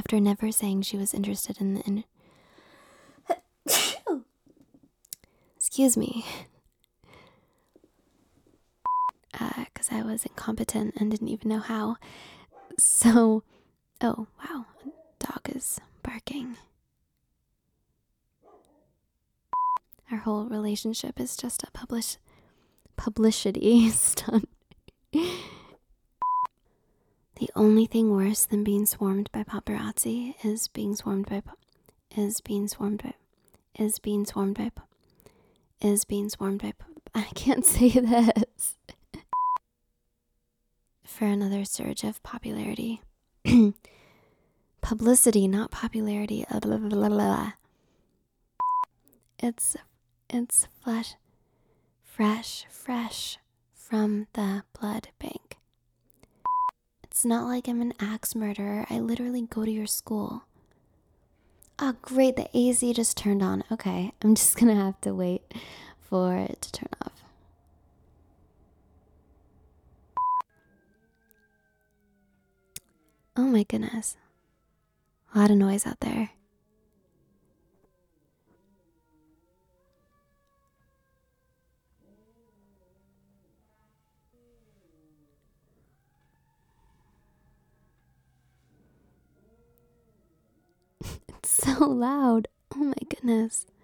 after never saying she was interested in the excuse me. Because I was incompetent and didn't even know how. So, oh, wow, a dog is barking. Our whole relationship is just a publicity stunt. The only thing worse than being swarmed by paparazzi is being swarmed by I can't say this. For another surge of popularity. Publicity, not popularity. Blah, blah, blah, blah. It's fresh from the blood bank. It's not like I'm an axe murderer. I literally go to your school. Oh, great. The AC just turned on. Okay, I'm just gonna have to wait for it to turn off. Oh my goodness. A lot of noise out there. It's so loud. Oh my goodness.